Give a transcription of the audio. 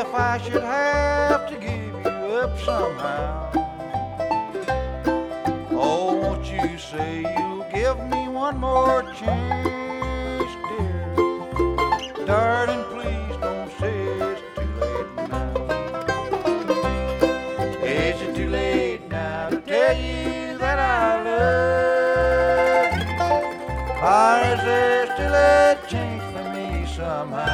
if I should have to give you up somehow. Oh, won't you say you'll give me one more chance, dear? Darling, please don't say it's too late now. Is it too late now to tell you that I love you? Or is there still a chance for me somehow?